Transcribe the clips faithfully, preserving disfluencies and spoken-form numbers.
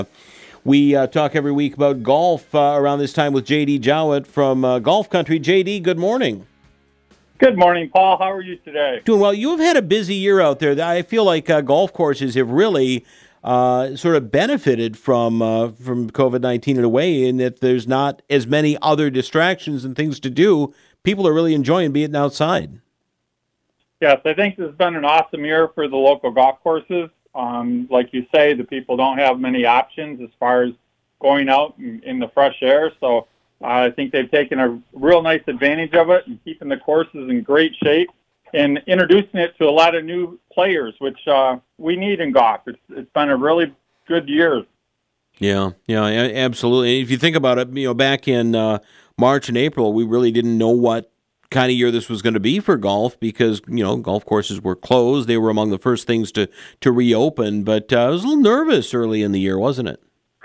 We uh, talk every week about golf uh, around this time with J D Jowett from uh, Golf Country. J D, good morning. Good morning, Paul. How are you today? Doing well. You have had a busy year out there. I feel like uh, golf courses have really uh, sort of benefited from uh, from covid nineteen in a way, in that there's not as many other distractions and things to do. People are really enjoying being outside. Yes, I think this has been an awesome year for the local golf courses. Um, like you say, the people don't have many options as far as going out in, in the fresh air. So uh, I think they've taken a real nice advantage of it and keeping the courses in great shape and introducing it to a lot of new players, which uh, we need in golf. It's, it's been a really good year. Yeah, yeah, absolutely. If you think about it, you know, back in uh, March and April, we really didn't know what kind of year this was going to be for golf because, you know, golf courses were closed. They were among the first things to, to reopen, but uh, I was a little nervous early in the year, wasn't it?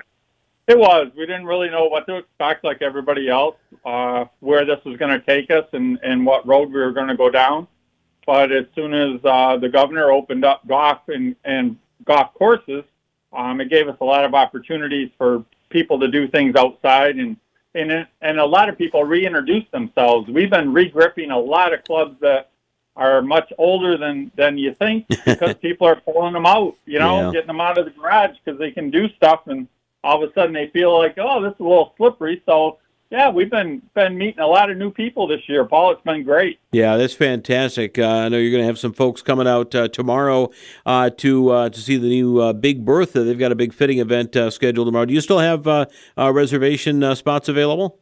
It was. We didn't really know what to expect like everybody else, uh, where this was going to take us and, and what road we were going to go down. But as soon as uh, the governor opened up golf and, and golf courses, um, it gave us a lot of opportunities for people to do things outside and And, and a lot of people reintroduce themselves. We've been regripping a lot of clubs that are much older than, than you think because people are pulling them out, you know, Yeah. getting them out of the garage because they can do stuff, and all of a sudden they feel like, oh, this is a little slippery. So, yeah, we've been, been meeting a lot of new people this year, Paul. It's been great. Yeah, that's fantastic. Uh, I know you're going to have some folks coming out uh, tomorrow uh, to uh, to see the new uh, Big Bertha. They've got a big fitting event uh, scheduled tomorrow. Do you still have uh, uh, reservation uh, spots available?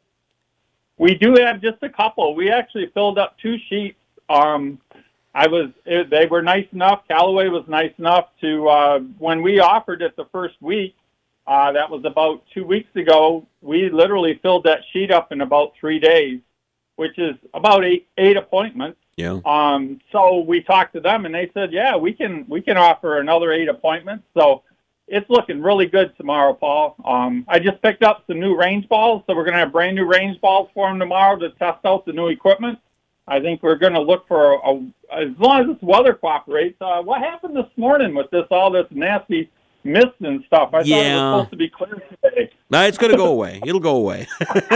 We do have just a couple. We actually filled up two sheets. Um, I was it, they were nice enough. Callaway was nice enough to uh, when we offered it the first week. Uh, that was about two weeks ago. We literally filled that sheet up in about three days, which is about eight eight appointments. Yeah. Um. So we talked to them, and they said, "Yeah, we can we can offer another eight appointments." So it's looking really good tomorrow, Paul. Um. I just picked up some new range balls, so we're going to have brand new range balls for them tomorrow to test out the new equipment. I think we're going to look for a, a as long as this weather cooperates. Uh, what happened this morning with this all this nasty mist and stuff? I Yeah. thought it was supposed to be clear today. No, it's going to go away. It'll go away.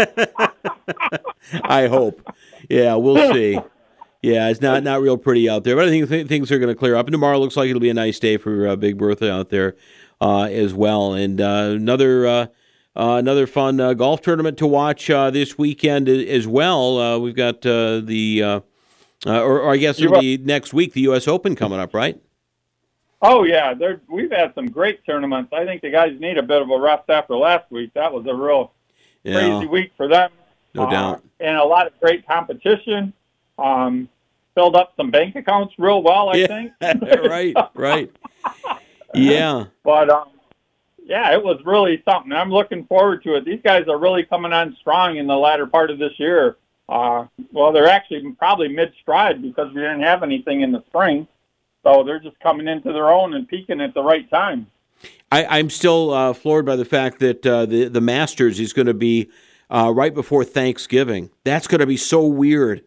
I hope. Yeah, we'll see. Yeah, it's not, not real pretty out there, but I think th- things are going to clear up. And tomorrow looks like it'll be a nice day for uh, Big Bertha out there uh, as well. And uh, another uh, uh, another fun uh, golf tournament to watch uh, this weekend as well. Uh, we've got uh, the, uh, uh, or, or I guess it'll be next week, the U S Open coming up, right? Oh, yeah. There, we've had some great tournaments. I think the guys need a bit of a rest after last week. That was a real Yeah. crazy week for them. No uh, doubt. And a lot of great competition. Um, filled up some bank accounts real well, I Yeah. think. right, right. Yeah. But, um, yeah, it was really something. I'm looking forward to it. These guys are really coming on strong in the latter part of this year. Uh, well, they're actually probably mid-stride because we didn't have anything in the spring. So they're just coming into their own and peaking at the right time. I, I'm still uh, floored by the fact that uh, the, the Masters is going to be uh, right before Thanksgiving. That's going to be so weird.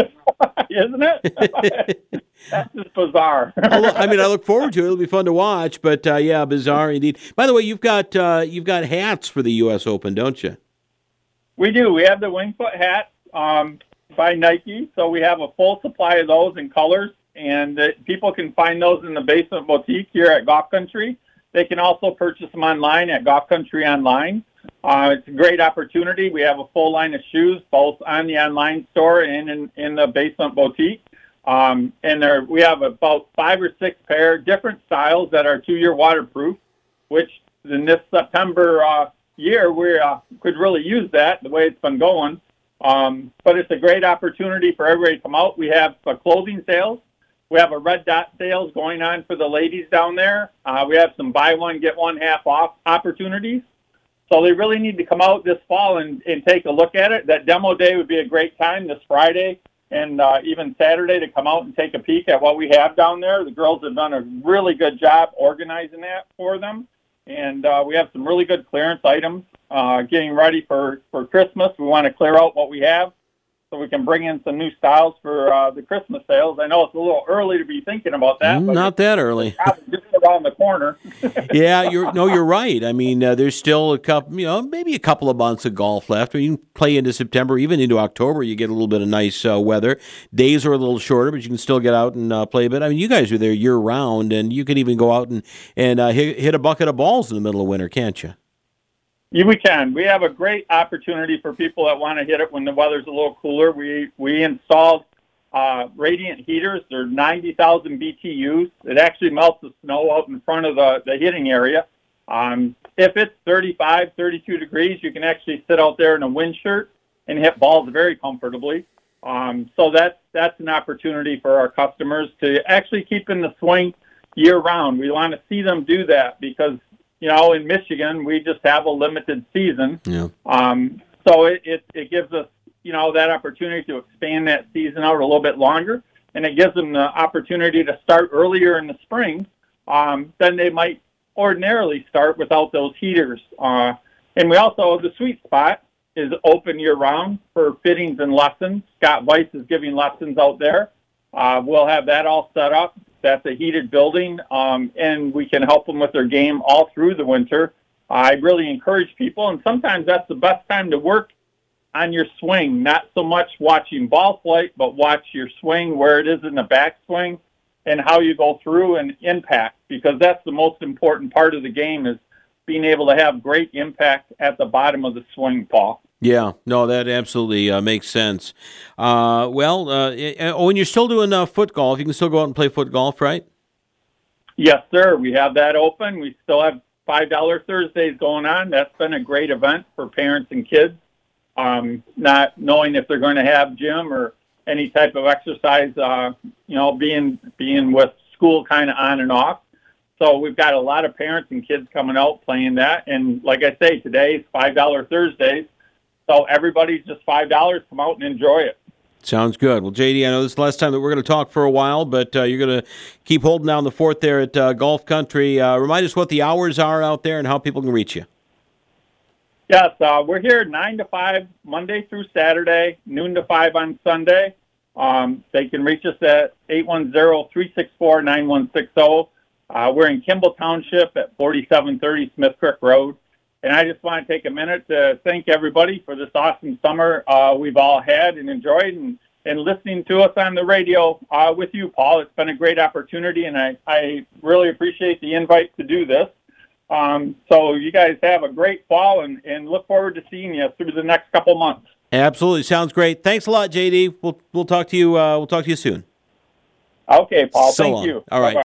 Isn't it? That's just bizarre. I mean, I look forward to it. It'll be fun to watch, but uh, yeah, bizarre indeed. By the way, you've got uh, you've got hats for the U S Open, don't you? We do. We have the Wingfoot hat um, by Nike, so we have a full supply of those in colors, and uh, people can find those in the Basement Boutique here at Golf Country. They can also purchase them online at Golf Country Online. Uh, it's a great opportunity. We have a full line of shoes, both on the online store and in, in the Basement Boutique. Um, and there, we have about five or six pair, different styles that are two-year waterproof, which in this September uh, year, we uh, could really use that, the way it's been going. Um, but it's a great opportunity for everybody to come out. We have uh, clothing sales. We have a red dot sales going on for the ladies down there. Uh, we have some buy one, get one half off opportunities. So they really need to come out this fall and, and take a look at it. That demo day would be a great time this Friday and uh, even Saturday to come out and take a peek at what we have down there. The girls have done a really good job organizing that for them. And uh, we have some really good clearance items uh, getting ready for, for Christmas. We want to clear out what we have. so we can bring in some new styles for uh, the Christmas sales. I know it's a little early to be thinking about that. But Not that early. Just around the corner. Yeah, you're no, you're right. I mean, uh, there's still a couple, you know, maybe a couple of months of golf left. I mean, you can play into September, even into October. You get a little bit of nice uh, weather. Days are a little shorter, but you can still get out and uh, play a bit. I mean, you guys are there year round, and you can even go out and and uh, hit, hit a bucket of balls in the middle of winter, can't you? Yeah, we can. We have a great opportunity for people that want to hit it when the weather's a little cooler. We we installed uh, radiant heaters. They're ninety thousand B T Us. It actually melts the snow out in front of the, the hitting area. Um, if it's thirty-five, thirty-two degrees, you can actually sit out there in a wind shirt and hit balls very comfortably. Um, so that's, that's an opportunity for our customers to actually keep in the swing year-round. We want to see them do that because, you know, in Michigan, we just have a limited season. Yeah. Um, so it, it, it gives us, you know, that opportunity to expand that season out a little bit longer, and it gives them the opportunity to start earlier in the spring um, than they might ordinarily start without those heaters. Uh, and we also, the sweet spot is open year-round for fittings and lessons. Scott Weiss is giving lessons out there. Uh, we'll have that all set up. That's a heated building, um, and we can help them with their game all through the winter. I really encourage people, and sometimes that's the best time to work on your swing, not so much watching ball flight, but watch your swing, where it is in the backswing, and how you go through and impact, because that's the most important part of the game is being able to have great impact at the bottom of the swing, Paul. Yeah, no, that absolutely uh, makes sense. Uh, well, uh, oh, and you're still doing uh, foot golf. You can still go out and play foot golf, right? Yes, sir. We have that open. We still have five dollar Thursdays going on. That's been a great event for parents and kids, um, not knowing if they're going to have gym or any type of exercise, uh, you know, being being with school kind of on and off. So we've got a lot of parents and kids coming out playing that. And like I say, today is five dollar Thursdays. So everybody's just five dollars. Come out and enjoy it. Sounds good. Well, J D, I know this is the last time that we're going to talk for a while, but uh, you're going to keep holding down the fort there at uh, Golf Country. Uh, remind us what the hours are out there and how people can reach you. Yes, uh, we're here nine to five, Monday through Saturday, noon to five on Sunday. Um, they can reach us at eight one zero, three six four, nine one six zero. Uh, we're in Kimball Township at forty-seven thirty Smith Creek Road. And I just want to take a minute to thank everybody for this awesome summer uh, we've all had and enjoyed, and, and listening to us on the radio uh, with you, Paul. It's been a great opportunity, and I, I really appreciate the invite to do this. Um, so you guys have a great fall, and, and look forward to seeing you through the next couple months. Absolutely. Sounds great. Thanks a lot, J D. We'll, we'll talk to you, uh, we'll talk to you soon. Okay, Paul. So Thank long. you. All right. Bye-bye.